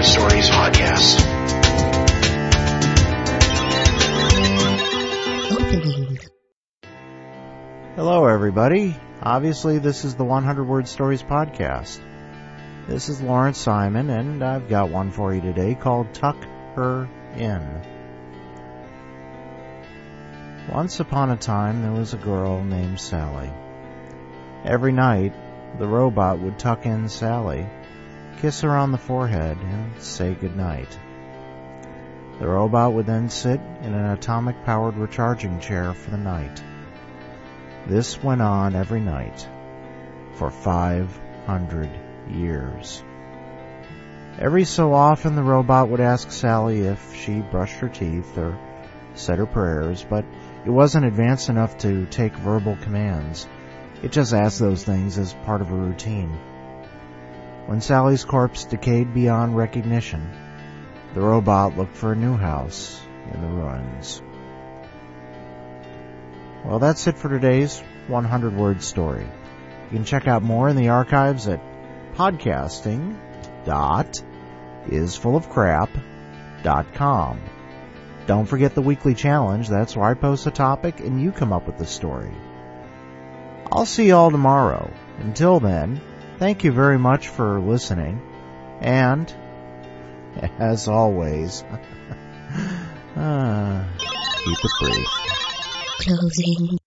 Stories podcast. Opening. Hello, everybody. Obviously, this is the 100 Word Stories podcast. This is Lawrence Simon, and I've got one for you today called Tuck Her In. Once upon a time, there was a girl named Sally. Every night, the robot would tuck in Sally, kiss her on the forehead, and say goodnight. The robot would then sit in an atomic-powered recharging chair for the night. This went on every night for 500 years. Every so often, the robot would ask Sally if she brushed her teeth or said her prayers, but it wasn't advanced enough to take verbal commands. It just asked those things as part of a routine. When Sally's corpse decayed beyond recognition, the robot looked for a new house in the ruins. Well, that's it for today's 100-word story. You can check out more in the archives at podcasting.isfullofcrap.com. Don't forget the weekly challenge. That's where I post a topic and you come up with the story. I'll see you all tomorrow. Until then, thank you very much for listening. And, as always, keep it brief. Closing.